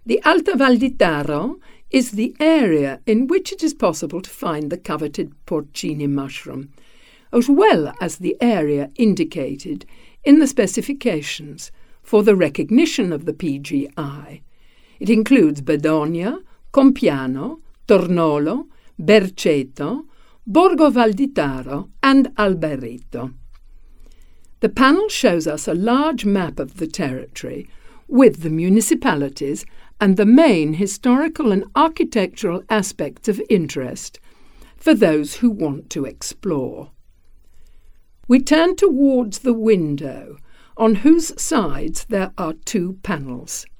The Alta Val di Taro is the area in which it is possible to find the coveted porcini mushroom, as well as the area indicated in the specifications for the recognition of the PGI. It includes Bedonia, Compiano, Tornolo, Berceto, Borgo Val di Taro and Alberito. The panel shows us a large map of the territory with the municipalities and the main historical and architectural aspects of interest for those who want to explore. We turn towards the window, on whose sides there are two panels.